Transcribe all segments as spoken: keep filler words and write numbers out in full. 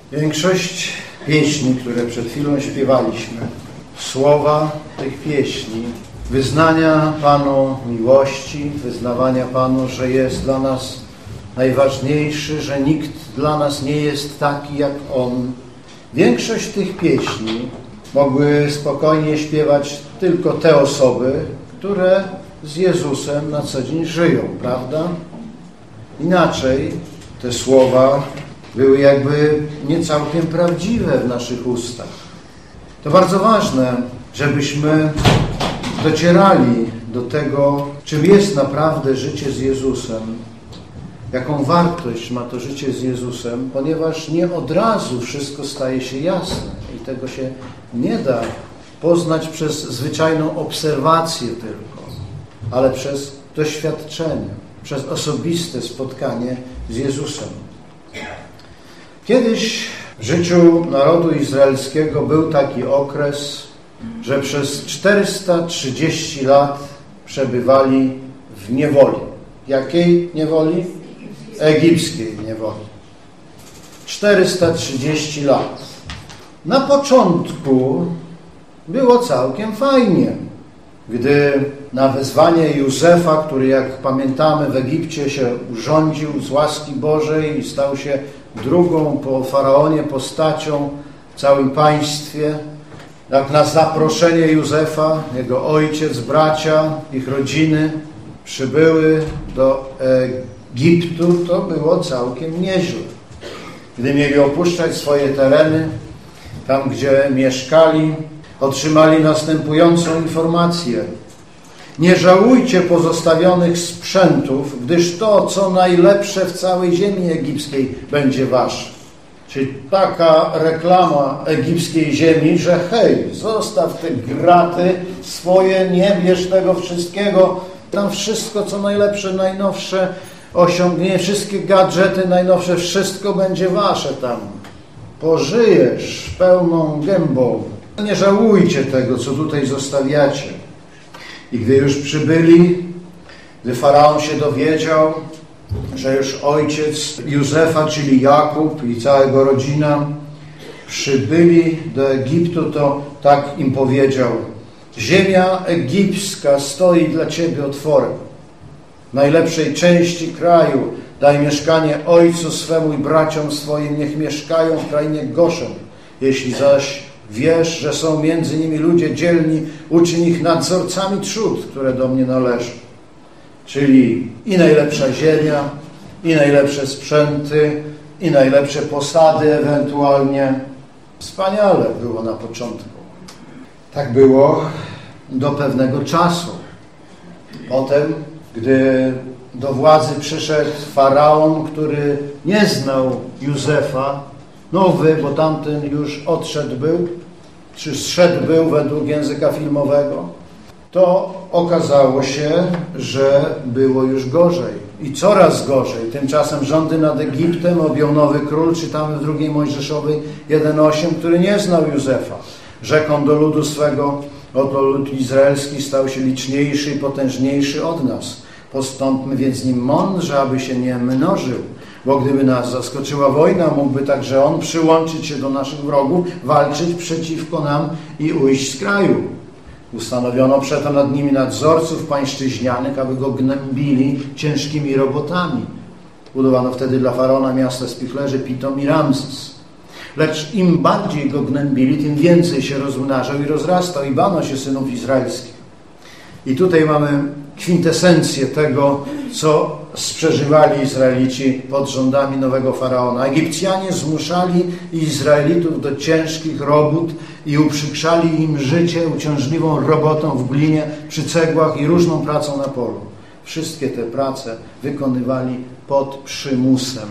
Większość pieśni, które przed chwilą śpiewaliśmy, słowa tych pieśni, wyznania Panu miłości, wyznawania Panu, że jest dla nas najważniejszy, że nikt dla nas nie jest taki jak On. Większość tych pieśni mogły spokojnie śpiewać tylko te osoby, które z Jezusem na co dzień żyją, prawda? Inaczej te słowa były jakby nie całkiem prawdziwe w naszych ustach. To bardzo ważne, żebyśmy docierali do tego, czym jest naprawdę życie z Jezusem, jaką wartość ma to życie z Jezusem, ponieważ nie od razu wszystko staje się jasne i tego się nie da poznać przez zwyczajną obserwację tylko, ale przez doświadczenie, przez osobiste spotkanie z Jezusem. Kiedyś w życiu narodu izraelskiego był taki okres, że przez czterysta trzydzieści lat przebywali w niewoli. Jakiej niewoli? Egipskiej niewoli. czterysta trzydzieści lat. Na początku było całkiem fajnie, gdy na wezwanie Józefa, który jak pamiętamy w Egipcie się urządził z łaski Bożej i stał się drugą po Faraonie postacią w całym państwie, jak na zaproszenie Józefa, jego ojciec, bracia, ich rodziny przybyły do Egiptu, to było całkiem nieźle. Gdy mieli opuszczać swoje tereny, tam gdzie mieszkali, otrzymali następującą informację. Nie żałujcie pozostawionych sprzętów, gdyż to, co najlepsze w całej ziemi egipskiej, będzie wasze. Czyli taka reklama egipskiej ziemi, że hej, zostaw te graty swoje, nie bierz tego wszystkiego, tam wszystko, co najlepsze, najnowsze osiągnie, wszystkie gadżety najnowsze, wszystko będzie wasze tam. Pożyjesz pełną gębą. Nie żałujcie tego, co tutaj zostawiacie. I gdy już przybyli, gdy Faraon się dowiedział, że już ojciec Józefa, czyli Jakub i cała jego rodzina przybyli do Egiptu, to tak im powiedział: ziemia egipska stoi dla ciebie otworem. W najlepszej części kraju daj mieszkanie ojcu swemu i braciom swoim, niech mieszkają w krainie Goszen. Jeśli zaś wiesz, że są między nimi ludzie dzielni, uczyń ich nadzorcami trzód, które do mnie należą. Czyli i najlepsza ziemia, i najlepsze sprzęty, i najlepsze posady ewentualnie. Wspaniale było na początku. Tak było do pewnego czasu. Potem, gdy do władzy przyszedł Faraon, który nie znał Józefa, nowy, bo tamten już odszedł był, czy zszedł był według języka filmowego, to okazało się, że było już gorzej. I coraz gorzej. Tymczasem rządy nad Egiptem objął nowy król, czytamy w drugiej Mojżeszowej jeden osiem, który nie znał Józefa. Rzekł on do ludu swego: oto lud izraelski stał się liczniejszy i potężniejszy od nas. Postąpmy więc z nim mądrze, aby się nie mnożył. Bo gdyby nas zaskoczyła wojna, mógłby także on przyłączyć się do naszych wrogów, walczyć przeciwko nam i ujść z kraju. Ustanowiono przeto nad nimi nadzorców pańszczyźnianych, aby go gnębili ciężkimi robotami. Budowano wtedy dla Faraona miasta spichlerzy Pitom i Ramzes. Lecz im bardziej go gnębili, tym więcej się rozmnażał i rozrastał i bano się synów izraelskich. I tutaj mamy kwintesencję tego, co przeżywali Izraelici pod rządami nowego Faraona. Egipcjanie zmuszali Izraelitów do ciężkich robót i uprzykrzali im życie uciążliwą robotą w glinie, przy cegłach i różną pracą na polu. Wszystkie te prace wykonywali pod przymusem.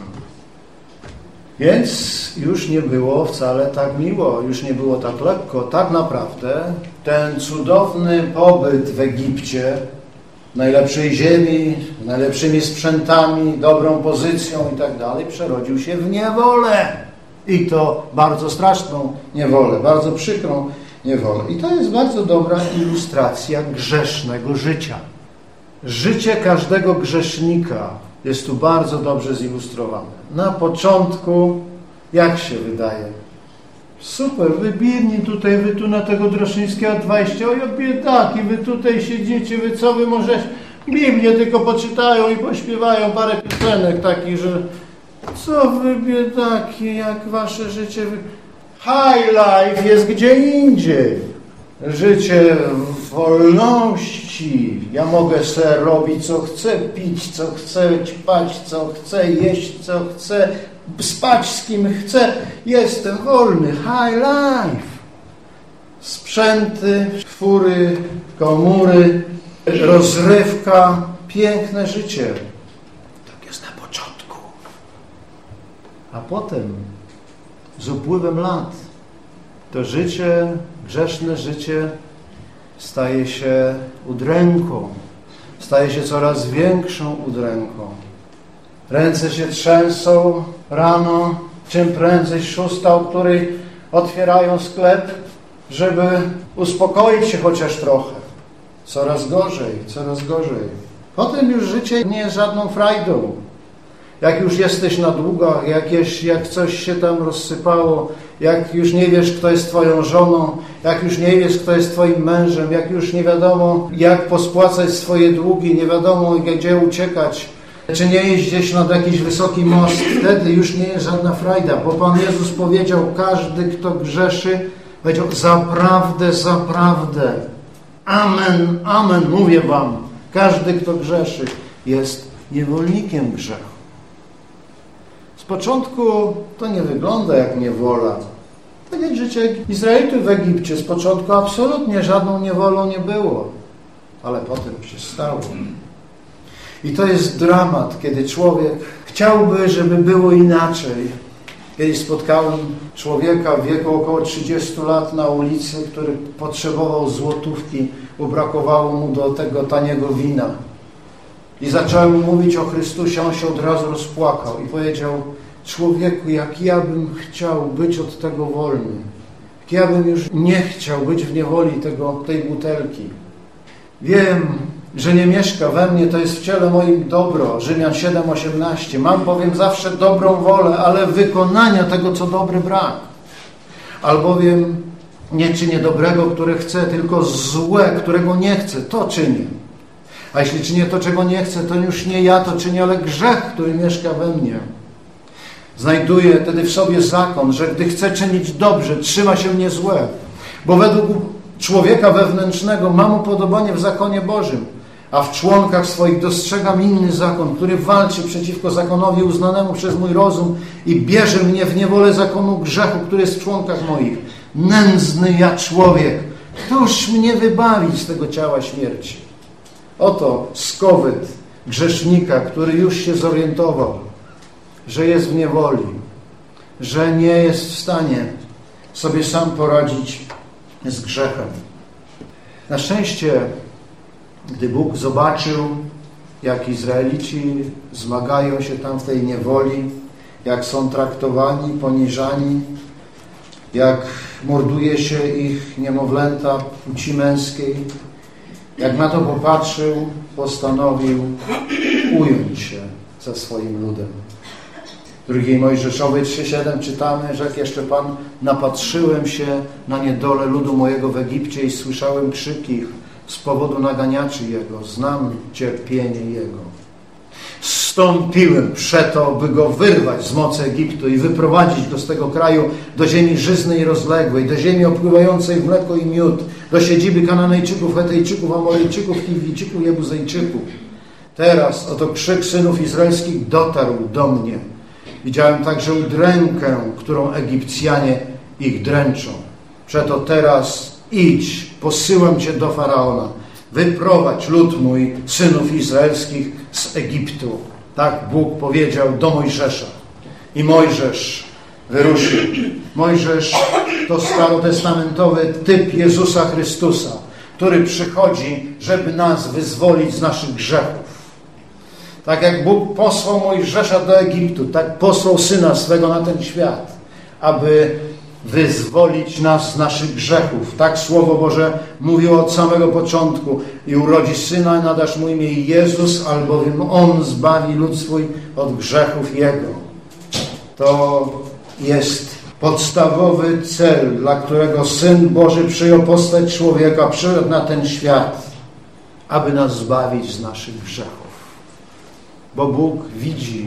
Więc już nie było wcale tak miło, już nie było tak lekko. Tak naprawdę ten cudowny pobyt w Egipcie, najlepszej ziemi, najlepszymi sprzętami, dobrą pozycją i tak dalej, przerodził się w niewolę. I to bardzo straszną niewolę, bardzo przykrą niewolę. I to jest bardzo dobra ilustracja grzesznego życia. Życie każdego grzesznika jest tu bardzo dobrze zilustrowane. Na początku Jak się wydaje? Super, wy biedni tutaj, wy tu na tego Droszyńskiego dwadzieścia, oj biedaki, wy tutaj siedzicie, wy co wy możecie? Biblię tylko poczytają i pośpiewają parę piosenek takich, że co wy biedaki, jak wasze życie... Wy... High life jest gdzie indziej. Życie w wolności. Ja mogę sobie robić co chcę, pić co chcę, ćpać co chcę, jeść co chcę, spać z kim chcę. Jestem wolny. High life. Sprzęty, fury, komury, rozrywka. Piękne życie. Tak jest na początku. A potem z upływem lat to życie, grzeszne życie staje się udręką, staje się coraz większą udręką. Ręce się trzęsą rano, czym prędzej szósta, o której otwierają sklep, żeby uspokoić się chociaż trochę. Coraz gorzej, coraz gorzej. Potem już życie nie jest żadną frajdą. Jak już jesteś na długach, jak, jest, jak coś się tam rozsypało, jak już nie wiesz, kto jest twoją żoną, jak już nie wiesz, kto jest twoim mężem, jak już nie wiadomo, jak pospłacać swoje długi, nie wiadomo, gdzie uciekać, czy nie iść gdzieś nad jakiś wysoki most, wtedy już nie jest żadna frajda, bo Pan Jezus powiedział, każdy, kto grzeszy, powiedział, zaprawdę, zaprawdę, amen, amen, mówię wam, każdy, kto grzeszy, jest niewolnikiem grzechu. Z początku to nie wygląda jak niewola. Tak jak życie Izraelitów w Egipcie. Z początku absolutnie żadną niewolą nie było. Ale potem się stało. I to jest dramat, kiedy człowiek chciałby, żeby było inaczej. Kiedyś spotkałem człowieka w wieku około trzydziestu lat na ulicy, który potrzebował złotówki, bo brakowało mu do tego taniego wina. I zacząłem mówić o Chrystusie, on się od razu rozpłakał i powiedział, człowieku, jak ja bym chciał być od tego wolny, jak ja bym już nie chciał być w niewoli tego, tej butelki. Wiem, że nie mieszka we mnie, to jest w ciele moim dobro, Rzymian siedem osiemnaście. Mam bowiem zawsze dobrą wolę, ale wykonania tego, co dobre, brak. Albowiem nie czynię dobrego, które chcę, tylko złe, którego nie chcę, to czynię. A jeśli czynię to, czego nie chcę, to już nie ja to czynię, ale grzech, który mieszka we mnie. Znajduję wtedy w sobie zakon, że gdy chcę czynić dobrze, trzyma się mnie złe. Bo według człowieka wewnętrznego mam upodobanie w zakonie Bożym, a w członkach swoich dostrzegam inny zakon, który walczy przeciwko zakonowi uznanemu przez mój rozum i bierze mnie w niewolę zakonu grzechu, który jest w członkach moich. Nędzny ja człowiek, któż mnie wybawi z tego ciała śmierci? Oto skowyt grzesznika, który już się zorientował, że jest w niewoli, że nie jest w stanie sobie sam poradzić z grzechem. Na szczęście, gdy Bóg zobaczył, jak Izraelici zmagają się tam w tej niewoli, jak są traktowani, poniżani, jak morduje się ich niemowlęta płci męskiej, jak na to popatrzył, postanowił ująć się ze swoim ludem. W drugiej Mojżeszowej trzy siedem czytamy, że jak jeszcze Pan, napatrzyłem się na niedolę ludu mojego w Egipcie i słyszałem krzyki z powodu naganiaczy Jego. Znam cierpienie Jego. Zstąpiłem przeto, by Go wyrwać z mocy Egiptu i wyprowadzić Go z tego kraju do ziemi żyznej i rozległej, do ziemi opływającej w mleko i miód, do siedziby Kananejczyków, Hetejczyków, Amoryjczyków, Hiwijczyków, Jebuzejczyków. Teraz oto krzyk synów izraelskich dotarł do mnie. Widziałem także udrękę, którą Egipcjanie ich dręczą. Przeto teraz idź, posyłam Cię do Faraona. Wyprowadź lud mój, synów izraelskich z Egiptu. Tak Bóg powiedział do Mojżesza. I Mojżesz wyruszył. Mojżesz to starotestamentowy typ Jezusa Chrystusa, który przychodzi, żeby nas wyzwolić z naszych grzechów. Tak jak Bóg posłał Mojżesza do Egiptu, tak posłał Syna swego na ten świat, aby wyzwolić nas z naszych grzechów. Tak Słowo Boże mówiło od samego początku. I urodzi Syna, nadasz mu imię Jezus, albowiem On zbawi lud swój od grzechów Jego. To jest podstawowy cel, dla którego Syn Boży przyjął postać człowieka, przyszedł na ten świat, aby nas zbawić z naszych grzechów. Bo Bóg widzi,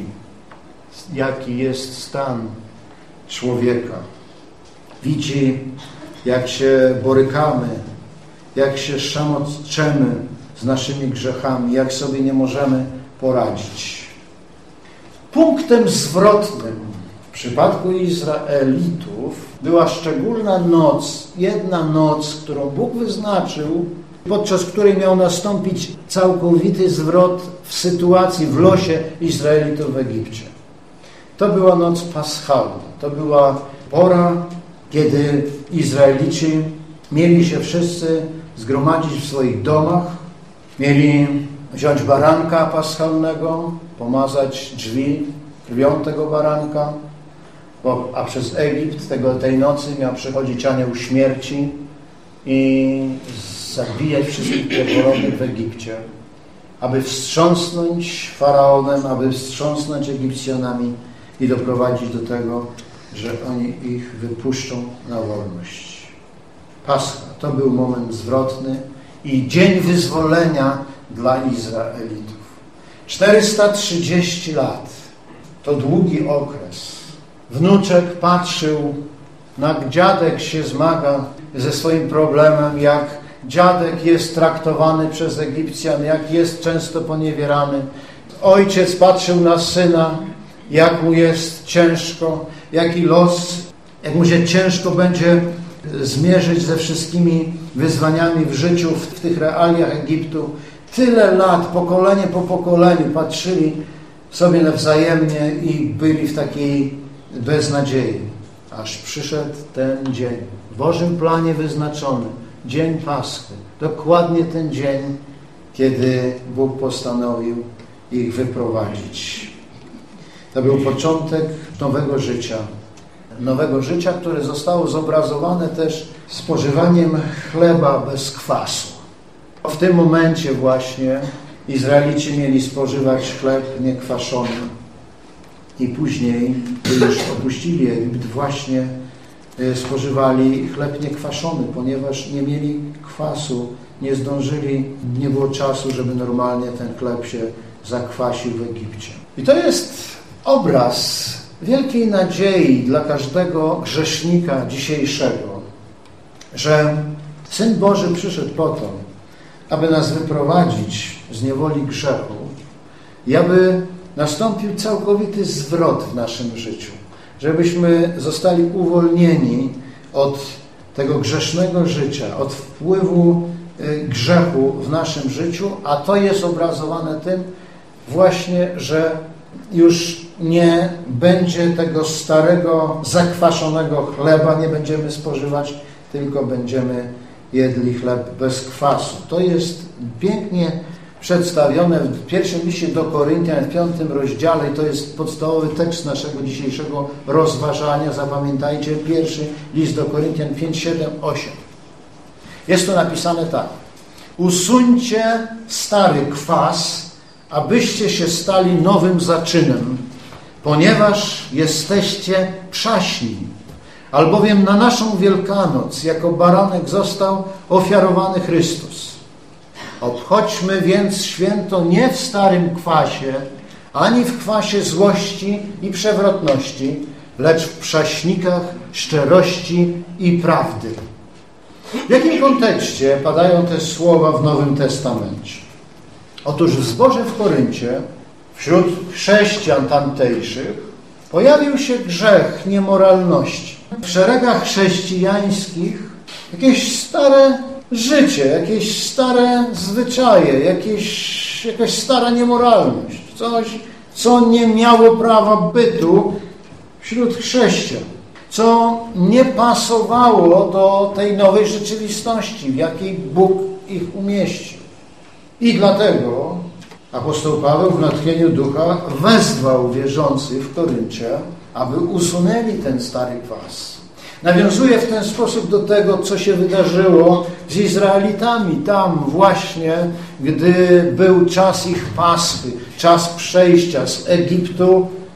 jaki jest stan człowieka. Widzi, jak się borykamy, jak się szamoczemy z naszymi grzechami, jak sobie nie możemy poradzić. Punktem zwrotnym w przypadku Izraelitów była szczególna noc, jedna noc, którą Bóg wyznaczył, podczas której miał nastąpić całkowity zwrot w sytuacji, w losie Izraelitów w Egipcie. To była noc paschalna. To była pora, kiedy Izraelici mieli się wszyscy zgromadzić w swoich domach, mieli wziąć baranka paschalnego, pomazać drzwi krwią tego baranka, bo, a przez Egipt tego, tej nocy miał przychodzić anioł śmierci i zabijać wszystkich pierworodnych w Egipcie, aby wstrząsnąć Faraonem, aby wstrząsnąć Egipcjanami i doprowadzić do tego, że oni ich wypuszczą na wolność. Pascha to był moment zwrotny i dzień wyzwolenia dla Izraelitów. czterysta trzydzieści lat to długi okres. Wnuczek patrzył, jak dziadek się zmaga ze swoim problemem, jak dziadek jest traktowany przez Egipcjan, jak jest często poniewierany. Ojciec patrzył na syna, jak mu jest ciężko, jaki los, jak mu się ciężko będzie zmierzyć ze wszystkimi wyzwaniami w życiu, w, w tych realiach Egiptu. Tyle lat, pokolenie po pokoleniu patrzyli sobie nawzajemnie i byli w takiej beznadziei. Aż przyszedł ten dzień, w Bożym planie wyznaczony, dzień Paschy. Dokładnie ten dzień, kiedy Bóg postanowił ich wyprowadzić. To był początek nowego życia. Nowego życia, które zostało zobrazowane też spożywaniem chleba bez kwasu. W tym momencie właśnie Izraelici mieli spożywać chleb niekwaszony. I później, gdy już opuścili Egipt, właśnie spożywali chleb niekwaszony, ponieważ nie mieli kwasu, nie zdążyli, nie było czasu, żeby normalnie ten chleb się zakwasił w Egipcie. I to jest obraz wielkiej nadziei dla każdego grzesznika dzisiejszego, że Syn Boży przyszedł po to, aby nas wyprowadzić z niewoli grzechu i aby nastąpił całkowity zwrot w naszym życiu, żebyśmy zostali uwolnieni od tego grzesznego życia, od wpływu grzechu w naszym życiu, a to jest obrazowane tym właśnie, że już nie będzie tego starego, zakwaszonego chleba, nie będziemy spożywać, tylko będziemy jedli chleb bez kwasu. To jest pięknie przedstawione w pierwszym liście do Koryntian, w piątym rozdziale, i to jest podstawowy tekst naszego dzisiejszego rozważania. Zapamiętajcie, pierwszy list do Koryntian pięć, siedem, osiem. Jest to napisane tak. Usuńcie stary kwas, abyście się stali nowym zaczynem, ponieważ jesteście przaśni. Albowiem na naszą Wielkanoc jako baranek został ofiarowany Chrystus. Obchodźmy więc święto nie w starym kwasie, ani w kwasie złości i przewrotności, lecz w przaśnikach szczerości i prawdy. W jakim kontekście padają te słowa w Nowym Testamencie? Otóż w zborze w Koryncie, wśród chrześcijan tamtejszych, pojawił się grzech niemoralności. W szeregach chrześcijańskich jakieś stare życie, jakieś stare zwyczaje, jakieś, jakaś stara niemoralność. Coś, co nie miało prawa bytu wśród chrześcijan. Co nie pasowało do tej nowej rzeczywistości, w jakiej Bóg ich umieścił. I dlatego apostoł Paweł w natchnieniu ducha wezwał wierzących w Koryncie, aby usunęli ten stary kwas. Nawiązuje w ten sposób do tego, co się wydarzyło z Izraelitami tam właśnie, gdy był czas ich Paschy, czas przejścia z Egiptu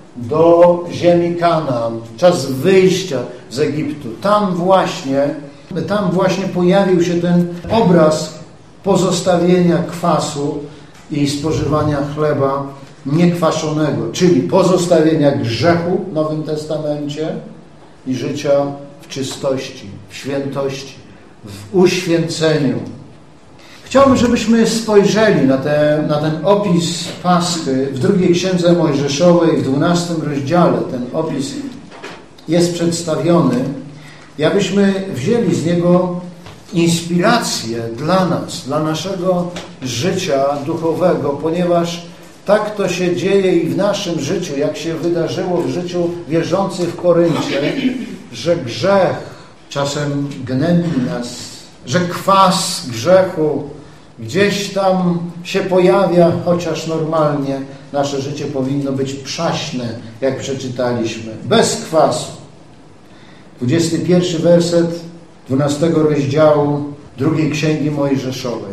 do ziemi Kanaan, czas wyjścia z Egiptu. Tam właśnie, tam właśnie pojawił się ten obraz pozostawienia kwasu i spożywania chleba niekwaszonego, czyli pozostawienia grzechu w Nowym Testamencie i życia w czystości, w świętości, w uświęceniu. Chciałbym, żebyśmy spojrzeli na, te, na ten opis Paschy w drugiej Księdze Mojżeszowej, w dwunastym rozdziale. Ten opis jest przedstawiony i abyśmy wzięli z niego inspirację dla nas, dla naszego życia duchowego, ponieważ tak to się dzieje i w naszym życiu, jak się wydarzyło w życiu wierzących w Koryncie, że grzech czasem gnębi nas, że kwas grzechu gdzieś tam się pojawia, chociaż normalnie nasze życie powinno być przaśne, jak przeczytaliśmy, bez kwasu. dwudziesty pierwszy werset dwunastego rozdziału drugiej Księgi Mojżeszowej.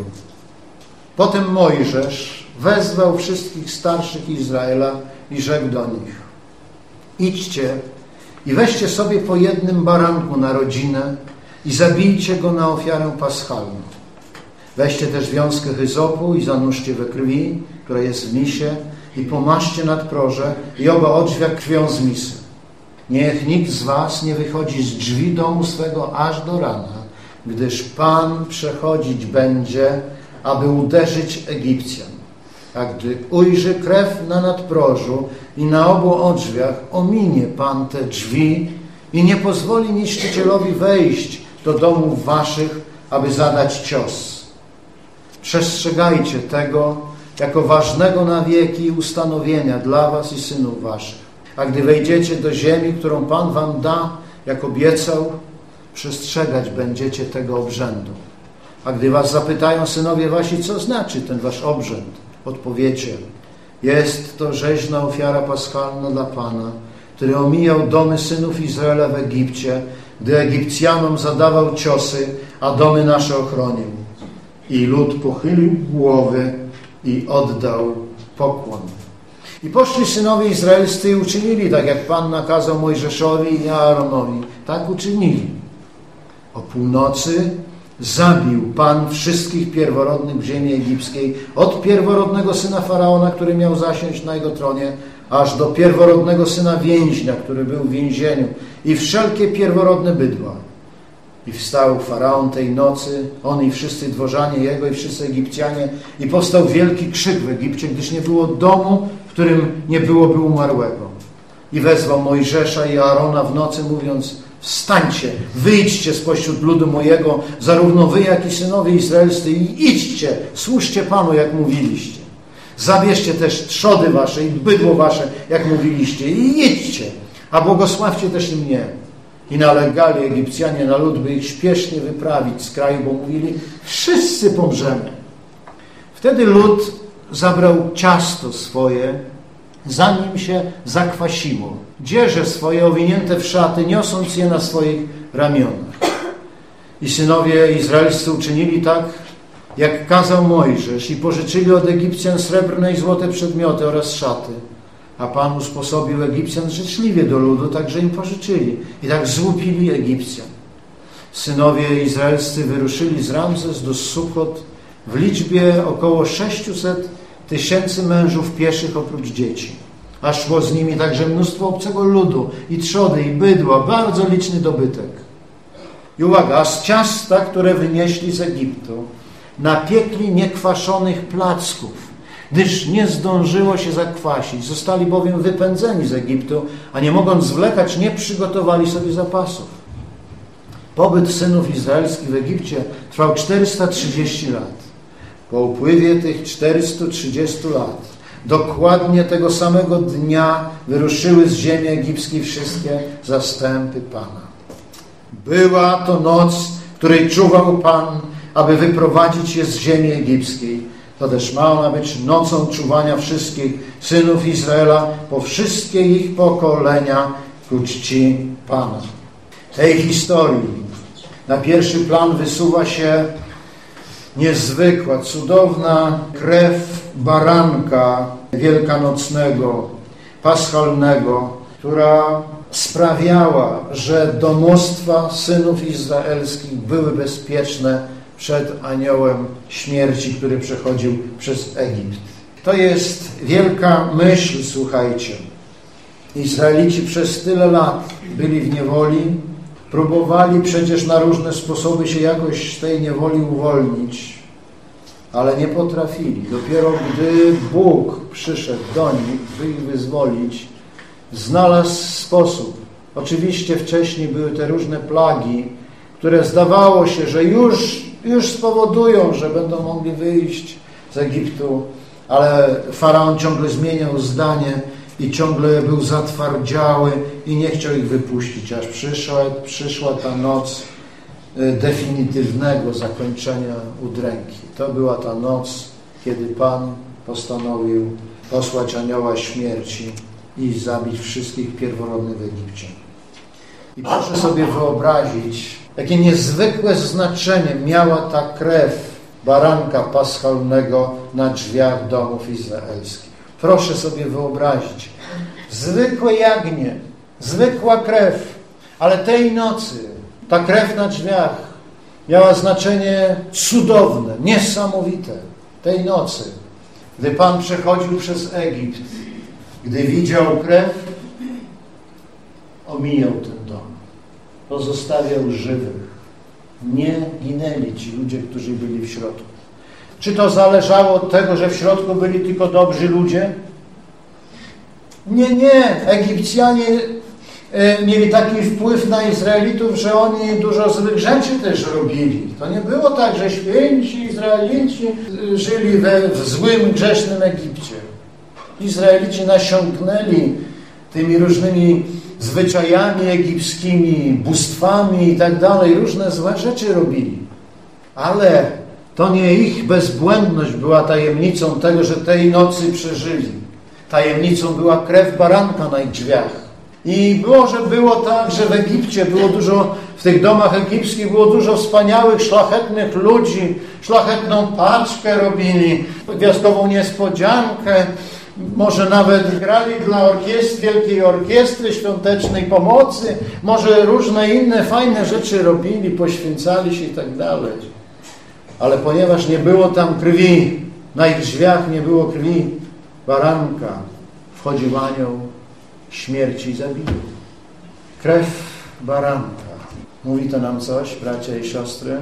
Potem Mojżesz wezwał wszystkich starszych Izraela i rzekł do nich: idźcie i weźcie sobie po jednym baranku na rodzinę i zabijcie go na ofiarę paschalną. Weźcie też wiązkę hyzopu i zanurzcie we krwi, która jest w misie, i pomaszcie nadproże i oba odrzwia krwią z misy. Niech nikt z was nie wychodzi z drzwi domu swego aż do rana, gdyż Pan przechodzić będzie, aby uderzyć Egipcjan. A gdy ujrzy krew na nadprożu i na obu odrzwiach, ominie Pan te drzwi i nie pozwoli niszczycielowi wejść do domów waszych, aby zadać cios. Przestrzegajcie tego jako ważnego na wieki ustanowienia dla was i synów waszych. A gdy wejdziecie do ziemi, którą Pan wam da, jak obiecał, przestrzegać będziecie tego obrzędu. A gdy was zapytają synowie wasi, co znaczy ten wasz obrzęd, odpowiecie: jest to rzeźna ofiara paschalna dla Pana, który omijał domy synów Izraela w Egipcie, gdy Egipcjanom zadawał ciosy, a domy nasze ochronił. I lud pochylił głowy i oddał pokłon. I poszli synowie izraelscy i uczynili tak, jak Pan nakazał Mojżeszowi i Aaronowi. Tak uczynili. O północy zabił Pan wszystkich pierworodnych w ziemi egipskiej, od pierworodnego syna Faraona, który miał zasiąść na jego tronie, aż do pierworodnego syna więźnia, który był w więzieniu, i wszelkie pierworodne bydła. I wstał Faraon tej nocy, on i wszyscy dworzanie jego i wszyscy Egipcjanie, i powstał wielki krzyk w Egipcie, gdyż nie było domu, w którym nie byłoby umarłego. I wezwał Mojżesza i Aarona w nocy, mówiąc: wstańcie, wyjdźcie spośród ludu mojego, zarówno wy, jak i synowie izraelscy, i idźcie, służcie Panu, jak mówiliście. Zabierzcie też trzody wasze i bydło wasze, jak mówiliście, i idźcie, a błogosławcie też i mnie. I nalegali Egipcjanie na lud, by ich śpiesznie wyprawić z kraju, bo mówili: wszyscy pomrzemy. Wtedy lud zabrał ciasto swoje, zanim się zakwasiło, dzieże swoje owinięte w szaty, niosąc je na swoich ramionach. I synowie izraelscy uczynili tak, jak kazał Mojżesz, i pożyczyli od Egipcjan srebrne i złote przedmioty oraz szaty. A Pan usposobił Egipcjan życzliwie do ludu, tak że im pożyczyli. I tak złupili Egipcjan. Synowie izraelscy wyruszyli z Ramzes do Sukot w liczbie około sześciuset tysięcy mężów pieszych oprócz dzieci. A szło z nimi także mnóstwo obcego ludu, i trzody, i bydła, bardzo liczny dobytek. I uwaga, a z ciasta, które wynieśli z Egiptu, napiekli niekwaszonych placków, gdyż nie zdążyło się zakwasić. Zostali bowiem wypędzeni z Egiptu, a nie mogąc zwlekać, nie przygotowali sobie zapasów. Pobyt synów izraelskich w Egipcie trwał czterysta trzydzieści lat. Po upływie tych czterystu trzydziestu lat, dokładnie tego samego dnia, wyruszyły z ziemi egipskiej wszystkie zastępy Pana. Była to noc, której czuwał Pan, aby wyprowadzić je z ziemi egipskiej. To też ma ona być nocą czuwania wszystkich synów Izraela po wszystkie ich pokolenia ku czci Pana. Tej historii na pierwszy plan wysuwa się niezwykła, cudowna krew baranka wielkanocnego, paschalnego, która sprawiała, że domostwa synów izraelskich były bezpieczne przed aniołem śmierci, który przechodził przez Egipt. To jest wielka myśl, słuchajcie. Izraelici przez tyle lat byli w niewoli, próbowali przecież na różne sposoby się jakoś z tej niewoli uwolnić, ale nie potrafili. Dopiero gdy Bóg przyszedł do nich, by ich wyzwolić, znalazł sposób. Oczywiście wcześniej były te różne plagi, które zdawało się, że już, już spowodują, że będą mogli wyjść z Egiptu, ale Faraon ciągle zmieniał zdanie i ciągle był zatwardziały i nie chciał ich wypuścić, aż przyszła, przyszła ta noc definitywnego zakończenia udręki. To była ta noc, kiedy Pan postanowił posłać anioła śmierci i zabić wszystkich pierworodnych w Egipcie. I proszę sobie wyobrazić, jakie niezwykłe znaczenie miała ta krew baranka paschalnego na drzwiach domów izraelskich. Proszę sobie wyobrazić, zwykłe jagnię, zwykła krew, ale tej nocy ta krew na drzwiach miała znaczenie cudowne, niesamowite. Tej nocy, gdy Pan przechodził przez Egipt, gdy widział krew, omijał ten dom, pozostawiał żywych. Nie ginęli ci ludzie, którzy byli w środku. Czy to zależało od tego, że w środku byli tylko dobrzy ludzie? Nie, nie. Egipcjanie mieli taki wpływ na Izraelitów, że oni dużo złych rzeczy też robili. To nie było tak, że święci Izraelici żyli we, w złym, grzesznym Egipcie. Izraelici nasiąknęli tymi różnymi zwyczajami egipskimi, bóstwami i tak dalej. Różne złe rzeczy robili. Ale to nie ich bezbłędność była tajemnicą tego, że tej nocy przeżyli. Tajemnicą była krew baranka na ich drzwiach. I było, że było tak, że w Egipcie było dużo, w tych domach egipskich było dużo wspaniałych, szlachetnych ludzi, szlachetną paczkę robili, gwiazdkową niespodziankę, może nawet grali dla orkiestry, wielkiej orkiestry świątecznej pomocy, może różne inne fajne rzeczy robili, poświęcali się i tak dalej. Ale ponieważ nie było tam krwi, na ich drzwiach nie było krwi baranka, wchodził anioł śmierci i zabił. Krew baranka. Mówi to nam coś, bracia i siostry?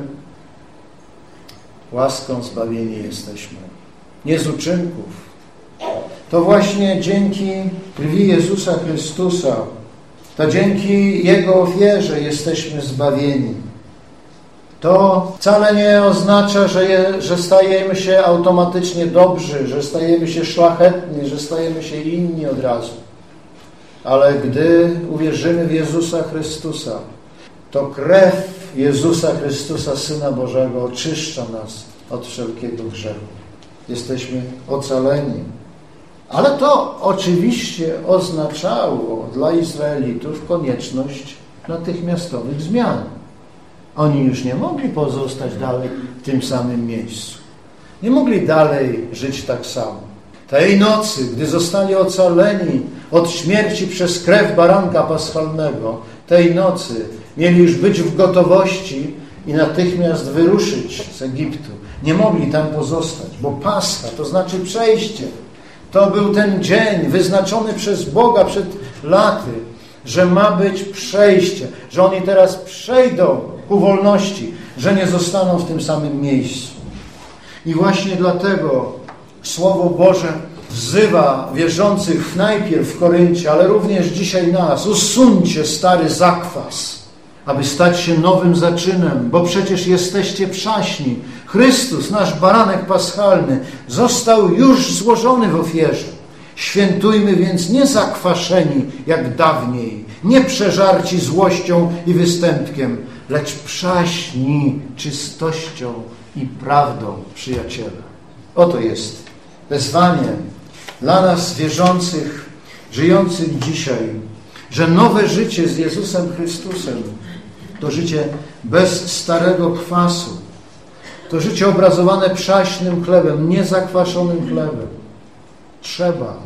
Łaską zbawieni jesteśmy. Nie z uczynków. To właśnie dzięki krwi Jezusa Chrystusa, to dzięki Jego ofierze jesteśmy zbawieni. To wcale nie oznacza, że, je, że stajemy się automatycznie dobrzy, że stajemy się szlachetni, że stajemy się inni od razu. Ale gdy uwierzymy w Jezusa Chrystusa, to krew Jezusa Chrystusa, Syna Bożego, oczyszcza nas od wszelkiego grzechu. Jesteśmy ocaleni. Ale to oczywiście oznaczało dla Izraelitów konieczność natychmiastowych zmian. Oni już nie mogli pozostać dalej w tym samym miejscu. Nie mogli dalej żyć tak samo. Tej nocy, gdy zostali ocaleni od śmierci przez krew baranka paschalnego, tej nocy mieli już być w gotowości i natychmiast wyruszyć z Egiptu. Nie mogli tam pozostać, bo Pascha, to znaczy przejście. To był ten dzień wyznaczony przez Boga przed laty, że ma być przejście, że oni teraz przejdą ku wolności, że nie zostaną w tym samym miejscu. I właśnie dlatego Słowo Boże wzywa wierzących najpierw w Koryncie, ale również dzisiaj nas. Usuńcie stary zakwas, aby stać się nowym zaczynem, bo przecież jesteście przaśni. Chrystus, nasz baranek paschalny, został już złożony w ofierze. Świętujmy więc nie zakwaszeni jak dawniej, nie przeżarci złością i występkiem, lecz przaśni czystością i prawdą, przyjaciele. Oto jest wezwanie dla nas wierzących, żyjących dzisiaj, że nowe życie z Jezusem Chrystusem to życie bez starego kwasu, to życie obrazowane przaśnym chlebem, niezakwaszonym chlebem. Trzeba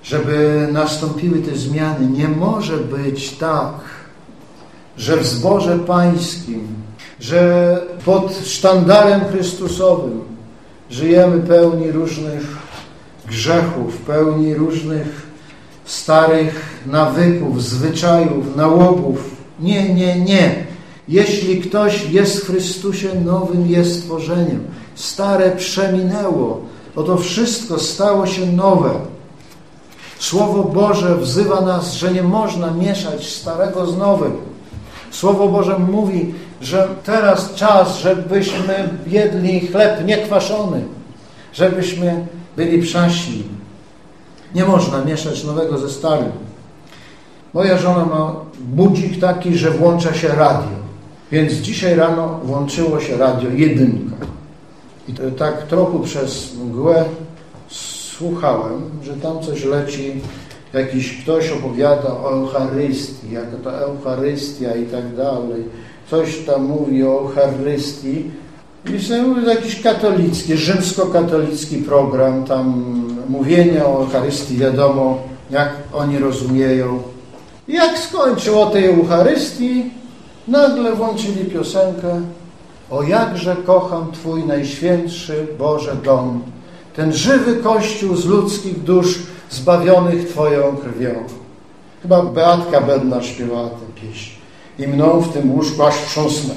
żeby nastąpiły te zmiany. Nie może być tak, że w zborze pańskim, że pod sztandarem Chrystusowym żyjemy pełni różnych grzechów, pełni różnych starych nawyków, zwyczajów, nałogów. Nie, nie, nie. Jeśli ktoś jest w Chrystusie, nowym jest stworzeniem. Stare przeminęło, oto wszystko stało się nowe. Słowo Boże wzywa nas, że nie można mieszać starego z nowym. Słowo Boże mówi, że teraz czas, żebyśmy jedli chleb niekwaszony, żebyśmy byli przaśni. Nie można mieszać nowego ze starym. Moja żona ma budzik taki, że włącza się radio. Więc dzisiaj rano włączyło się radio jedynka. I to tak trochę przez mgłę słuchałem, że tam coś leci, jakiś ktoś opowiada o Eucharystii, jaka to Eucharystia i tak dalej. Coś tam mówi o Eucharystii. I to jakiś katolicki, rzymskokatolicki program, tam mówienia o Eucharystii, wiadomo, jak oni rozumieją. I jak skończył o tej Eucharystii, nagle włączyli piosenkę: o jakże kocham Twój najświętszy Boże dom, ten żywy Kościół z ludzkich dusz zbawionych Twoją krwią. Chyba Beatka Bednar śpiewała tę pieśń. I mną w tym łóżku aż wstrząsnęło.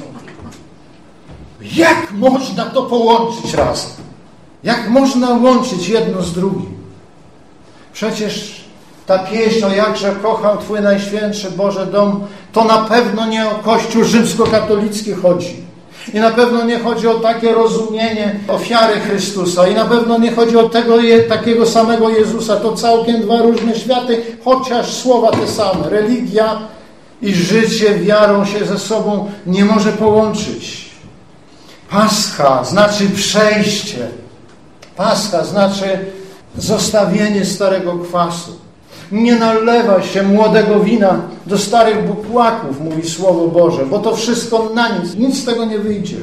Jak można to połączyć razem? Jak można łączyć jedno z drugim? Przecież ta pieśń o jakże kocham Twój najświętszy Boże dom, to na pewno nie o Kościół rzymskokatolicki chodzi. I na pewno nie chodzi o takie rozumienie ofiary Chrystusa. I na pewno nie chodzi o tego takiego samego Jezusa. To całkiem dwa różne światy, chociaż słowa te same. Religia i życie wiarą się ze sobą nie może połączyć. Pascha znaczy przejście. Pascha znaczy zostawienie starego kwasu. Nie nalewa się młodego wina do starych bukłaków, mówi Słowo Boże, bo to wszystko na nic, nic z tego nie wyjdzie.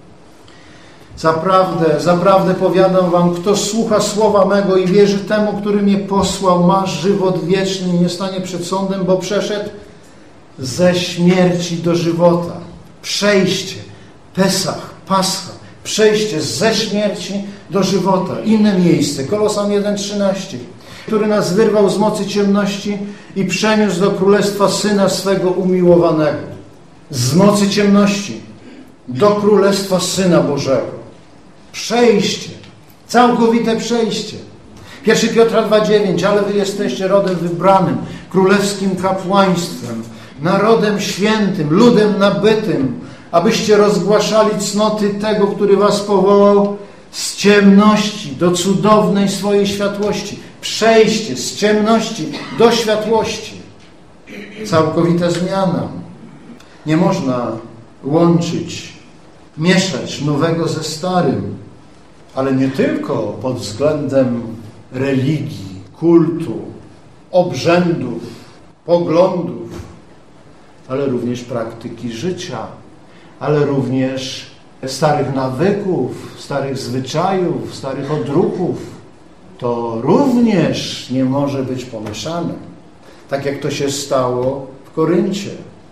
Zaprawdę, zaprawdę powiadam wam, kto słucha słowa mego i wierzy temu, który mnie posłał, ma żywot wieczny i nie stanie przed sądem, bo przeszedł ze śmierci do żywota. Przejście, Pesach, Pascha, przejście ze śmierci do żywota. Inne miejsce, Kolosan jeden trzynaście. Który nas wyrwał z mocy ciemności i przeniósł do królestwa Syna swego umiłowanego. Z mocy ciemności do królestwa Syna Bożego. Przejście, całkowite przejście. pierwszy Piotra dwa dziewięć. Ale wy jesteście rodem wybranym, królewskim kapłaństwem, narodem świętym, ludem nabytym, abyście rozgłaszali cnoty tego, który was powołał z ciemności do cudownej swojej światłości. Przejście z ciemności do światłości. Całkowita zmiana. Nie można łączyć, mieszać nowego ze starym, ale nie tylko pod względem religii, kultu, obrzędów, poglądów, ale również praktyki życia, ale również starych nawyków, starych zwyczajów, starych odruchów. To również nie może być pomieszane, tak jak to się stało w Koryncie.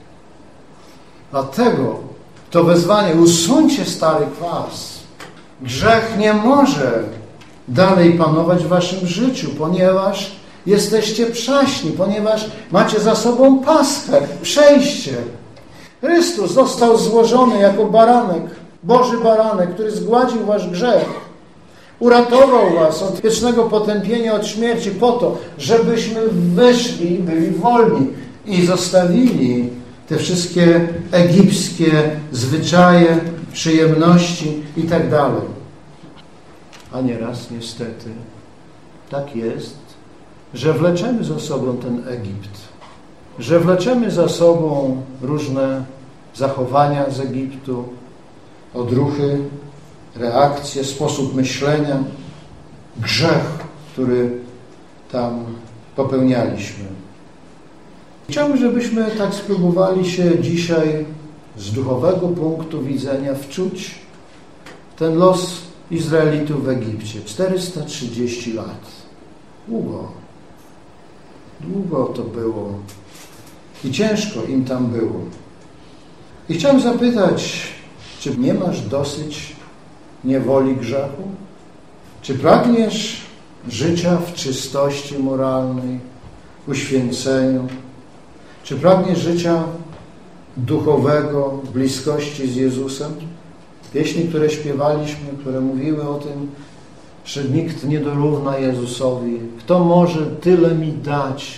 Dlatego to wezwanie: usuńcie stary kwas. Grzech nie może dalej panować w waszym życiu, ponieważ jesteście przaśni, ponieważ macie za sobą Paschę, przejście. Chrystus został złożony jako baranek, Boży baranek, który zgładził wasz grzech. Uratował was od wiecznego potępienia, od śmierci po to, żebyśmy wyszli, byli wolni i zostawili te wszystkie egipskie zwyczaje, przyjemności i tak dalej. A nieraz niestety tak jest, że wleczemy za sobą ten Egipt, że wleczemy za sobą różne zachowania z Egiptu, odruchy, reakcje, sposób myślenia, grzech, który tam popełnialiśmy. Chciałbym, żebyśmy tak spróbowali się dzisiaj z duchowego punktu widzenia wczuć ten los Izraelitów w Egipcie. czterysta trzydzieści lat. Długo. Długo to było i ciężko im tam było. I chciałem zapytać, czy nie masz dosyć niewoli grzechu? Czy pragniesz życia w czystości moralnej, uświęceniu? Czy pragniesz życia duchowego, w bliskości z Jezusem? Pieśni, które śpiewaliśmy, które mówiły o tym, że nikt nie dorówna Jezusowi. Kto może tyle mi dać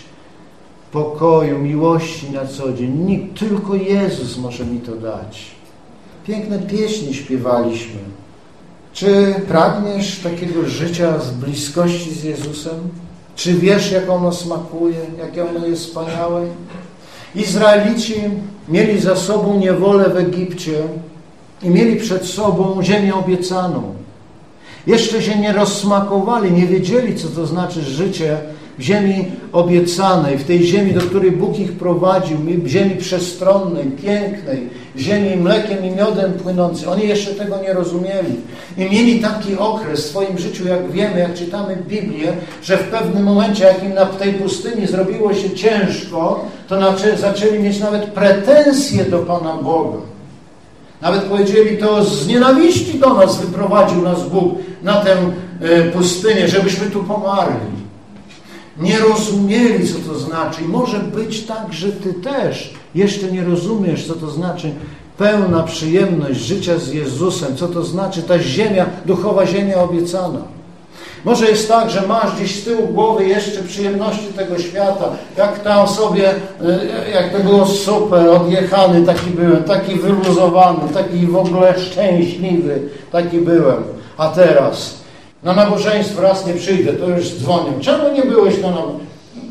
pokoju, miłości na co dzień? Nikt, tylko Jezus może mi to dać. Piękne pieśni śpiewaliśmy. Czy pragniesz takiego życia z bliskości z Jezusem? Czy wiesz, jak ono smakuje, jakie ono jest wspaniałe? Izraelici mieli za sobą niewolę w Egipcie i mieli przed sobą ziemię obiecaną. Jeszcze się nie rozsmakowali, nie wiedzieli, co to znaczy życie w ziemi obiecanej, w tej ziemi, do której Bóg ich prowadził, w ziemi przestronnej, pięknej, ziemi mlekiem i miodem płynącej. Oni jeszcze tego nie rozumieli. I mieli taki okres w swoim życiu, jak wiemy, jak czytamy Biblię, że w pewnym momencie, jak im na tej pustyni zrobiło się ciężko, to zaczęli mieć nawet pretensje do Pana Boga. Nawet powiedzieli, to z nienawiści do nas wyprowadził nas Bóg na tę pustynię, żebyśmy tu pomarli. Nie rozumieli, co to znaczy. I może być tak, że ty też jeszcze nie rozumiesz, co to znaczy pełna przyjemność życia z Jezusem, co to znaczy ta ziemia, duchowa ziemia obiecana. Może jest tak, że masz gdzieś z tyłu głowy jeszcze przyjemności tego świata, jak tam sobie, jak to było super, odjechany taki byłem, taki wyluzowany, taki w ogóle szczęśliwy, taki byłem. A teraz na nabożeństwo raz nie przyjdę, to już dzwonią. Czemu nie byłeś na nabożeństwie?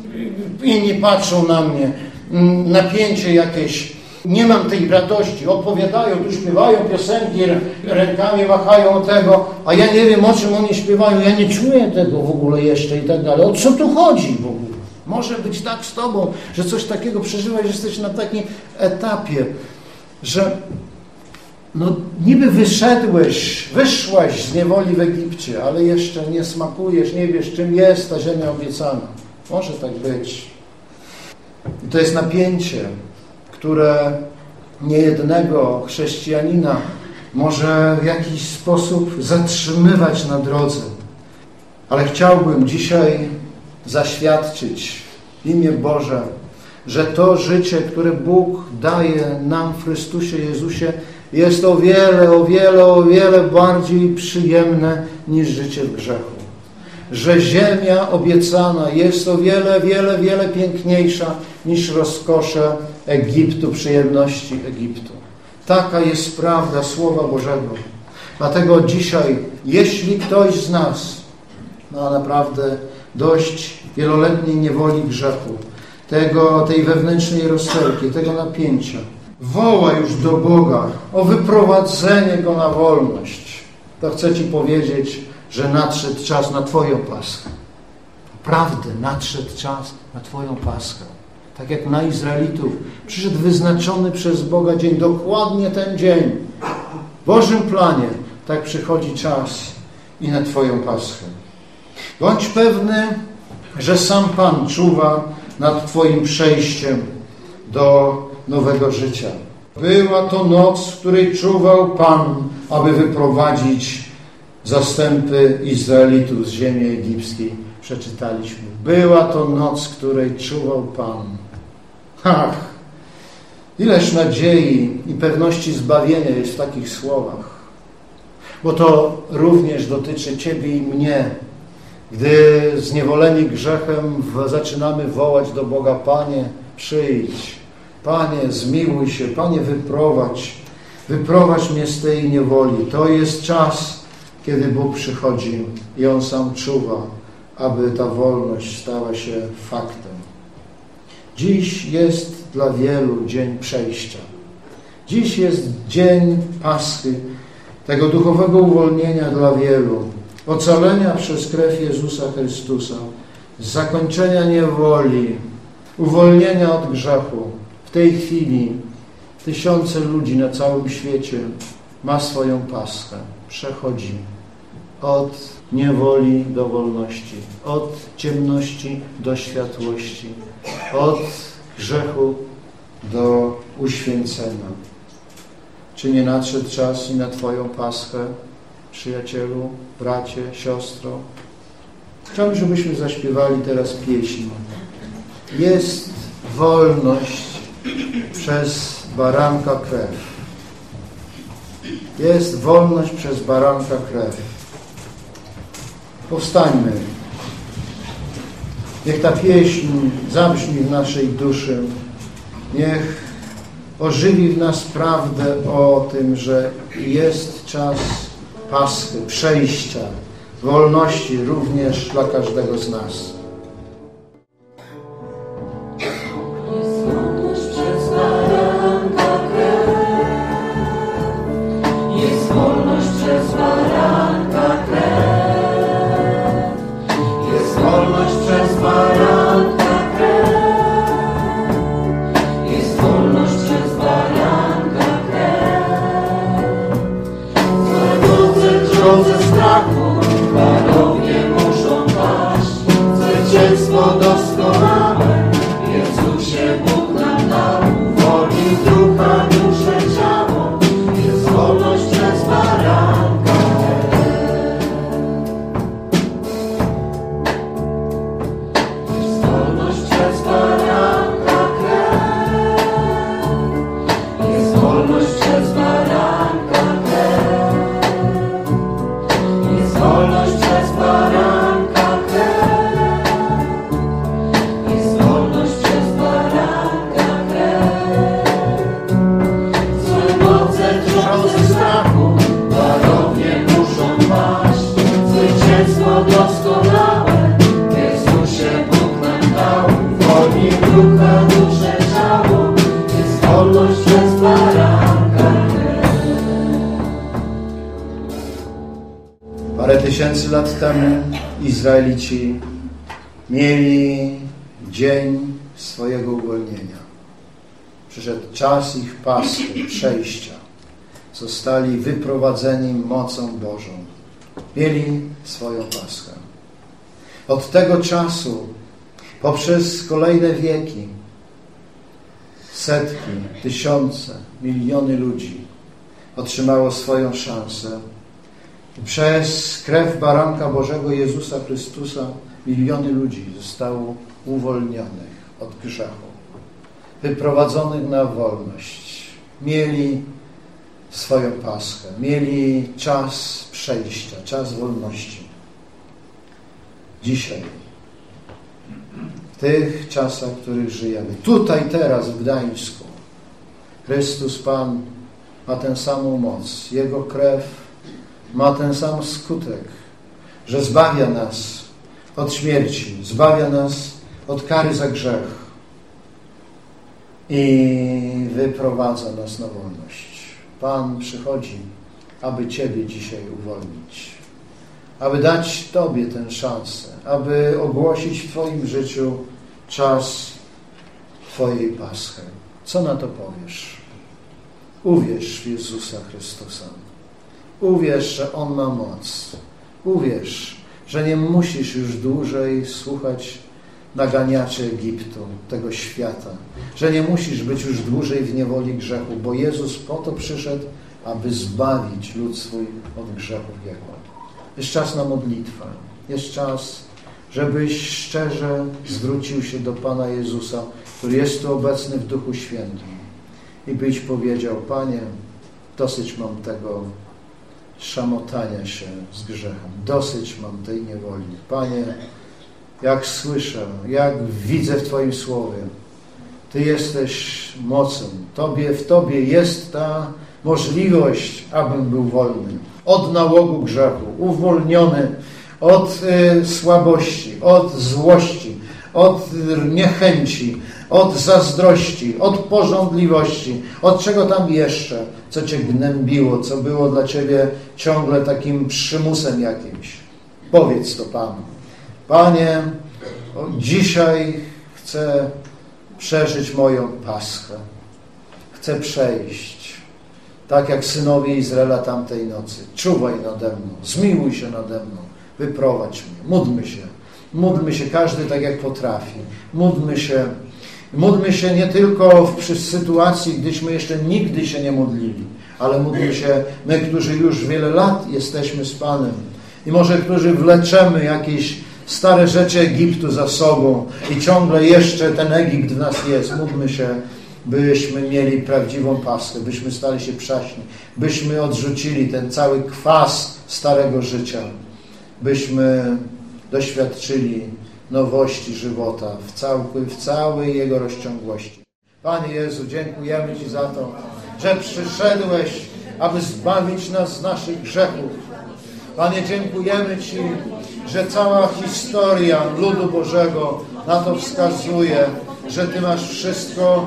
Inni patrzą na mnie, napięcie jakieś. Nie mam tej radości. Opowiadają, tu śpiewają piosenki, rękami machają tego, a ja nie wiem, o czym oni śpiewają. Ja nie czuję tego w ogóle jeszcze i tak dalej. O co tu chodzi w ogóle? Może być tak z tobą, że coś takiego przeżywasz, że jesteś na takim etapie, że no niby wyszedłeś, wyszłaś z niewoli w Egipcie, ale jeszcze nie smakujesz, nie wiesz, czym jest ta ziemia obiecana. Może tak być. I to jest napięcie, które niejednego chrześcijanina może w jakiś sposób zatrzymywać na drodze. Ale chciałbym dzisiaj zaświadczyć w imię Boże, że to życie, które Bóg daje nam w Chrystusie Jezusie, jest o wiele, o wiele, o wiele bardziej przyjemne niż życie w grzechu. Że ziemia obiecana jest o wiele, wiele, wiele piękniejsza niż rozkosze Egiptu, przyjemności Egiptu. Taka jest prawda Słowa Bożego. Dlatego dzisiaj, jeśli ktoś z nas ma naprawdę dość wieloletniej niewoli grzechu, tego, tej wewnętrznej rozterki, tego napięcia, woła już do Boga o wyprowadzenie go na wolność, to chcę Ci powiedzieć, że nadszedł czas na Twoją Paschę. Naprawdę nadszedł czas na Twoją Paschę. Tak jak na Izraelitów przyszedł wyznaczony przez Boga dzień, dokładnie ten dzień. W Bożym planie tak przychodzi czas i na Twoją Paschę. Bądź pewny, że sam Pan czuwa nad Twoim przejściem do nowego życia. Była to noc, w której czuwał Pan, aby wyprowadzić zastępy Izraelitów z ziemi egipskiej. Przeczytaliśmy. Była to noc, w której czuwał Pan. Ach, ileż nadziei i pewności zbawienia jest w takich słowach. Bo to również dotyczy Ciebie i mnie. Gdy zniewoleni grzechem zaczynamy wołać do Boga: Panie, przyjdź. Panie, zmiłuj się. Panie, wyprowadź. Wyprowadź mnie z tej niewoli. To jest czas, kiedy Bóg przychodzi i On sam czuwa, aby ta wolność stała się faktem. Dziś jest dla wielu dzień przejścia. Dziś jest dzień Paschy, tego duchowego uwolnienia dla wielu, ocalenia przez krew Jezusa Chrystusa, zakończenia niewoli, uwolnienia od grzechu. W tej chwili tysiące ludzi na całym świecie ma swoją Paschę. Przechodzi od niewoli do wolności, od ciemności do światłości, od grzechu do uświęcenia. Czy nie nadszedł czas i na Twoją Paschę, przyjacielu, bracie, siostro? Chciałbym, żebyśmy zaśpiewali teraz pieśń. Jest wolność przez baranka krew. Jest wolność przez baranka krew. Powstańmy. Niech ta pieśń zabrzmi w naszej duszy. Niech ożywi w nas prawdę o tym, że jest czas Paschy, przejścia, wolności również dla każdego z nas. Doskonałe, Jezusie Bóg nam dał, uwolnił ducha, duszę, ciało, jest wolność przez baranka krew. Jest wolność przez baranka krew. Jest wolność przez baranka krew. Jest wolność przez baranka krew. Doskonałe, Jezusie Bóg nam dał, uwolnił ducha, duszę, ciało, jest wolność przez baranka krew. Parę tysięcy lat temu Izraelici mieli dzień swojego uwolnienia. Przyszedł czas ich Paschy, przejścia. Zostali wyprowadzeni mocą Bożą. Mieli swoją Paschę. Od tego czasu, poprzez kolejne wieki, setki, tysiące, miliony ludzi otrzymało swoją szansę. Przez krew baranka Bożego Jezusa Chrystusa miliony ludzi zostało uwolnionych od grzechu, wyprowadzonych na wolność. Mieli swoją Paschę, mieli czas przejścia, czas wolności. Dzisiaj, w tych czasach, w których żyjemy, tutaj, teraz, w Gdańsku, Chrystus Pan ma tę samą moc. Jego krew ma ten sam skutek, że zbawia nas od śmierci, zbawia nas od kary za grzech i wyprowadza nas na wolność. Pan przychodzi, aby Ciebie dzisiaj uwolnić, aby dać Tobie tę szansę, aby ogłosić w Twoim życiu czas Twojej Paschy. Co na to powiesz? Uwierz w Jezusa Chrystusa. Uwierz, że On ma moc. Uwierz, że nie musisz już dłużej słuchać naganiaczy Egiptu, tego świata, że nie musisz być już dłużej w niewoli grzechu, bo Jezus po to przyszedł, aby zbawić lud swój od grzechu wieku. Jest czas na modlitwę. Jest czas, żebyś szczerze zwrócił się do Pana Jezusa, który jest tu obecny w Duchu Świętym i byś powiedział: Panie, dosyć mam tego szamotania się z grzechem. Dosyć mam tej niewoli. Panie, jak słyszę, jak widzę w Twoim Słowie, Ty jesteś mocą. Tobie, w Tobie jest ta możliwość, abym był wolny od nałogu grzechu, uwolniony od y, słabości, od złości, od niechęci, od zazdrości, od pożądliwości, od czego tam jeszcze, co Cię gnębiło, co było dla Ciebie ciągle takim przymusem jakimś. Powiedz to Panu. Panie, dzisiaj chcę przeżyć moją Paschę. Chcę przejść tak jak synowie Izraela tamtej nocy. Czuwaj nade mną, zmiłuj się nade mną, wyprowadź mnie. Módlmy się, módlmy się każdy tak jak potrafi. Módlmy się, módlmy się nie tylko w sytuacji, gdyśmy jeszcze nigdy się nie modlili, ale módlmy się my, którzy już wiele lat jesteśmy z Panem i może którzy wleczemy jakieś stare rzeczy Egiptu za sobą i ciągle jeszcze ten Egipt w nas jest. Módlmy się, byśmy mieli prawdziwą Paschę, byśmy stali się przaśni, byśmy odrzucili ten cały kwas starego życia, byśmy doświadczyli nowości żywota w, całej, w całej jego rozciągłości. Panie Jezu, dziękujemy Ci za to, że przyszedłeś, aby zbawić nas z naszych grzechów. Panie, dziękujemy Ci, że cała historia ludu Bożego na to wskazuje, że Ty masz wszystko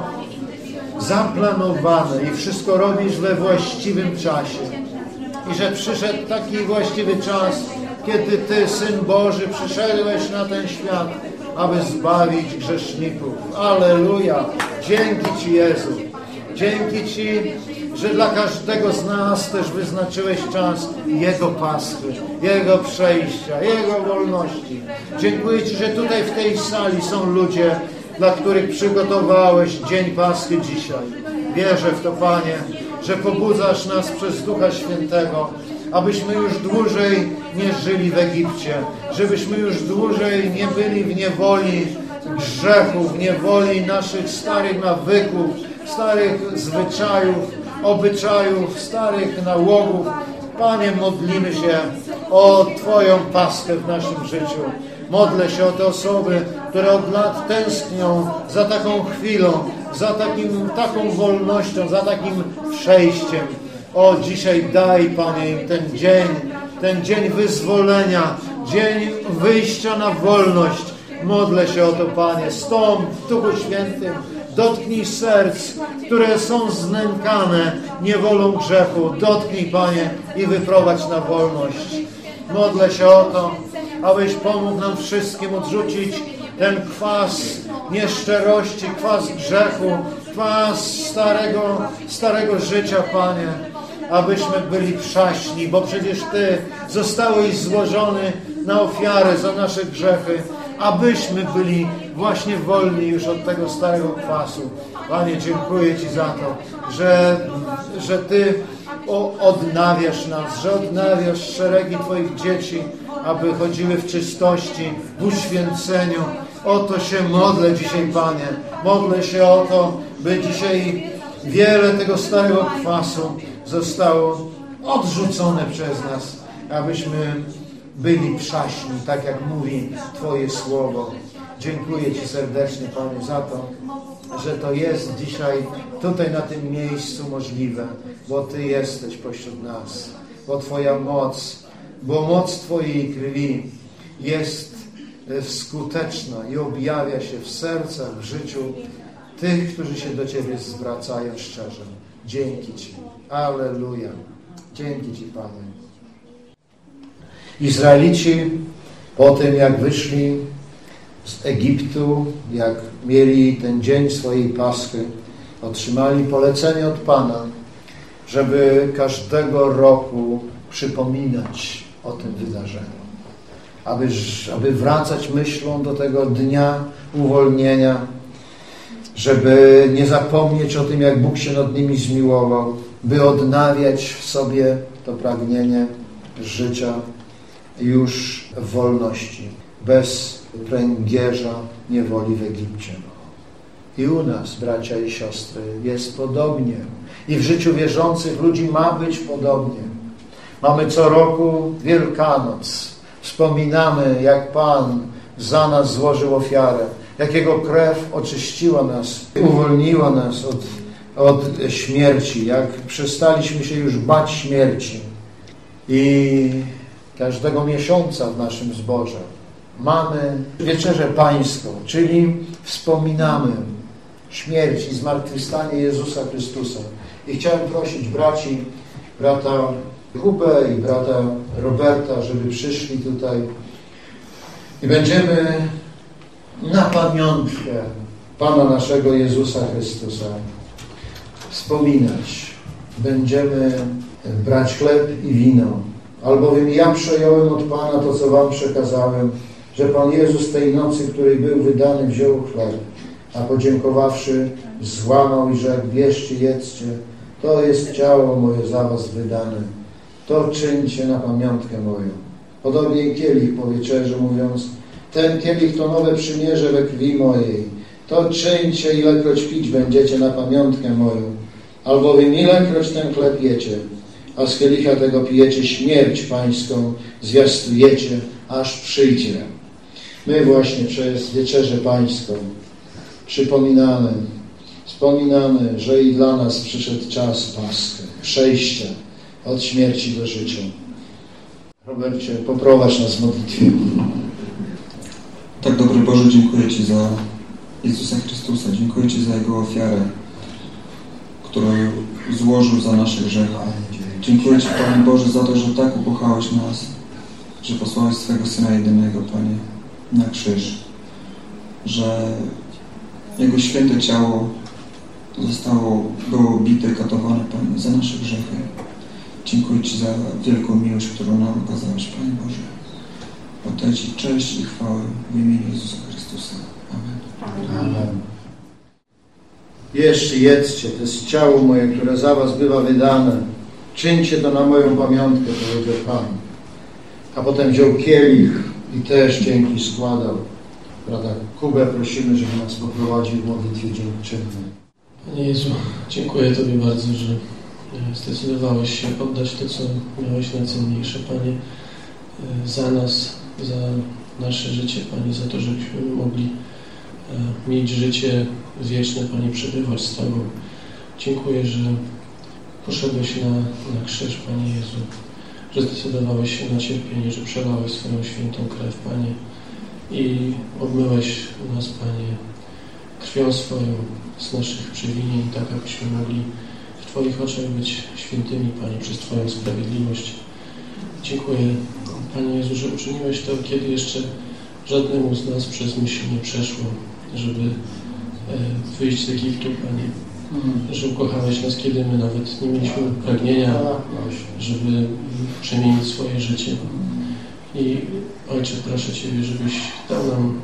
zaplanowane i wszystko robisz we właściwym czasie. I że przyszedł taki właściwy czas, kiedy Ty, Syn Boży, przyszedłeś na ten świat, aby zbawić grzeszników. Alleluja! Dzięki Ci, Jezu. Dzięki Ci, że dla każdego z nas też wyznaczyłeś czas Jego Paschy, Jego przejścia, Jego wolności. Dziękuję Ci, że tutaj w tej sali są ludzie, dla których przygotowałeś Dzień Paschy dzisiaj. Wierzę w to, Panie, że pobudzasz nas przez Ducha Świętego, abyśmy już dłużej nie żyli w Egipcie, żebyśmy już dłużej nie byli w niewoli grzechu, w niewoli naszych starych nawyków, starych zwyczajów, obyczajów, starych nałogów. Panie, modlimy się o Twoją Paschę w naszym życiu. Modlę się o te osoby, które od lat tęsknią za taką chwilą, za takim, taką wolnością, za takim przejściem. O, dzisiaj daj, Panie, im ten dzień, ten dzień wyzwolenia, dzień wyjścia na wolność. Modlę się o to, Panie, stąd, Duchu Świętym, dotknij serc, które są znękane niewolą grzechu. Dotknij, Panie, i wyprowadź na wolność. Modlę się o to, abyś pomógł nam wszystkim odrzucić ten kwas nieszczerości, kwas grzechu, kwas starego, starego życia, Panie. Abyśmy byli przaśni, bo przecież Ty zostałeś złożony na ofiarę za nasze grzechy, abyśmy byli właśnie wolni już od tego starego kwasu. Panie, dziękuję Ci za to, że, że Ty odnawiasz nas, że odnawiasz szeregi Twoich dzieci, aby chodziły w czystości, w uświęceniu. O to się modlę dzisiaj, Panie. Modlę się o to, by dzisiaj wiele tego starego kwasu zostało odrzucone przez nas, abyśmy byli przaśni, tak jak mówi Twoje słowo. Dziękuję Ci serdecznie, Panie, za to, że to jest dzisiaj tutaj na tym miejscu możliwe, bo Ty jesteś pośród nas, bo Twoja moc, bo moc Twojej krwi jest skuteczna i objawia się w sercach, w życiu tych, którzy się do Ciebie zwracają szczerze. Dzięki Ci. Alleluja. Dzięki Ci, Panie. Izraelici po tym, jak wyszli z Egiptu, jak mieli ten dzień swojej Paschy, otrzymali polecenie od Pana, żeby każdego roku przypominać o tym wydarzeniu. Aby, aby wracać myślą do tego dnia uwolnienia, żeby nie zapomnieć o tym, jak Bóg się nad nimi zmiłował, by odnawiać w sobie to pragnienie życia już w wolności, bez pręgierza niewoli w Egipcie. I u nas, bracia i siostry, jest podobnie. I w życiu wierzących ludzi ma być podobnie. Mamy co roku Wielkanoc. Wspominamy, jak Pan za nas złożył ofiarę, jak Jego krew oczyściła nas, uwolniła nas od, od śmierci, jak przestaliśmy się już bać śmierci. I każdego miesiąca w naszym zborze mamy Wieczerzę Pańską, czyli wspominamy śmierć i zmartwychwstanie Jezusa Chrystusa. I chciałem prosić braci, brata Kubę i brata Roberta, żeby przyszli tutaj i będziemy na pamiątkę Pana naszego Jezusa Chrystusa wspominać będziemy brać chleb i wino. Albowiem ja przejąłem od Pana to, co wam przekazałem, że Pan Jezus tej nocy, której był wydany, wziął chleb, a podziękowawszy, złamał i rzekł: bierzcie, jedzcie, to jest ciało moje za was wydane. To czyńcie na pamiątkę moją. Podobnie i kielich po wieczerzy, mówiąc: ten kielich to nowe przymierze we krwi mojej. To czyńcie, ilekroć pić będziecie na pamiątkę moją. Albowiem ilekroć ten chleb jecie, a z kielicha tego pijecie, śmierć pańską zwiastujecie, aż przyjdzie. My właśnie przez wieczerzę pańską przypominamy, wspominamy, że i dla nas przyszedł czas Paschy, przejścia od śmierci do życia. Robercie, poprowadź nas w modlitwie. Tak, dobry Boże, dziękuję Ci za Jezusa Chrystusa. Dziękuję Ci za Jego ofiarę, którą złożył za nasze grzechy. Dziękuję Ci, Panie Boże, za to, że tak ukochałeś nas, że posłałeś swego Syna jedynego, Panie, na krzyż, że Jego święte ciało zostało, było bite, katowane, Panie, za nasze grzechy. Dziękuję Ci za wielką miłość, którą nam okazałeś, Panie Boże. Oddaj Ci cześć i chwałę w imieniu Jezusa Chrystusa. Amen. Amen. Bierzcie, jedzcie, to jest ciało moje, które za was bywa wydane. Czyńcie to na moją pamiątkę, powiedział Pan. A potem wziął kielich i też dzięki składał. Brata Kubę prosimy, żeby nas poprowadził w modlitwie dziękczynnej. Panie Jezu, dziękuję Tobie bardzo, że zdecydowałeś się oddać to, co miałeś najcenniejsze, Panie, za nas, za nasze życie, Panie, za to, żebyśmy mogli mieć życie wieczne, Panie, przebywać z Tobą. Dziękuję, że poszedłeś na, na krzyż, Panie Jezu, że zdecydowałeś się na cierpienie, że przelałeś swoją świętą krew, Panie, i obmyłeś nas, Panie, krwią swoją z naszych przewinień, tak abyśmy mogli w Twoich oczach być świętymi, Panie, przez Twoją sprawiedliwość. Dziękuję, Panie Jezu, że uczyniłeś to, kiedy jeszcze żadnemu z nas przez myśl nie przeszło, żeby wyjść z Egiptu, Panie. Że ukochałeś nas, kiedy my nawet nie mieliśmy pragnienia, żeby przemienić swoje życie. I Ojcze, proszę Ciebie, żebyś dał nam,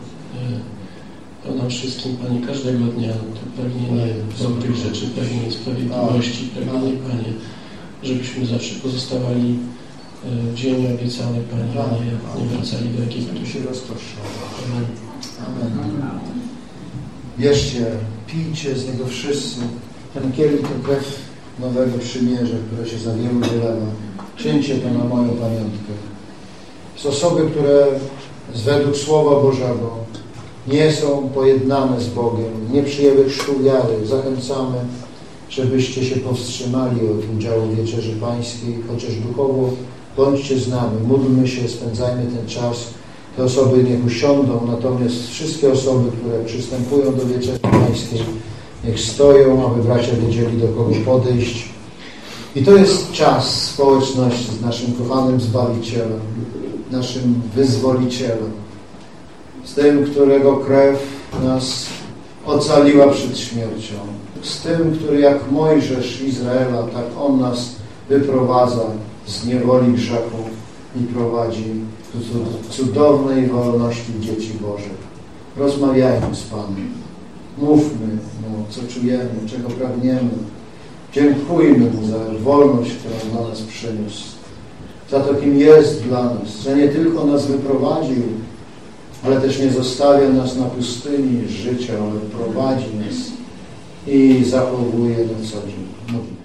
dał nam wszystkim, Panie, każdego dnia to pragnienie dobrych rzeczy, pragnienie sprawiedliwości, pragnienie, Panie, żebyśmy zawsze pozostawali w ziemi obiecanej, Panie, a nie, nie wracali do Egiptu. Amen. Amen. Bierzcie, pijcie z niego wszyscy. Ten kielich to krew nowego przymierza, które się za wielu wylewa. Czyńcie to na moją pamiątkę. Z osoby, które według Słowa Bożego nie są pojednane z Bogiem, nie przyjęły chrztu wiary, zachęcamy, żebyście się powstrzymali od udziału w Wieczerzy Pańskiej, chociaż duchowo bądźcie z nami, módlmy się, spędzajmy ten czas. Te osoby niech usiądą, natomiast wszystkie osoby, które przystępują do Wieczerzy Pańskiej, niech stoją, aby bracia wiedzieli, do kogo podejść. I to jest czas społeczności z naszym kochanym Zbawicielem, naszym Wyzwolicielem, z tym, którego krew nas ocaliła przed śmiercią, z tym, który jak Mojżesz Izraela, tak On nas wyprowadza z niewoli grzechu i prowadzi do cudownej wolności dzieci Bożych. Rozmawiajmy z Panem. Mówmy Mu, co czujemy, czego pragniemy. Dziękujmy Mu za wolność, którą dla nas przyniósł. Za to, kim jest dla nas. Że nie tylko nas wyprowadził, ale też nie zostawia nas na pustyni życia, ale prowadzi nas i zachowuje na co dzień.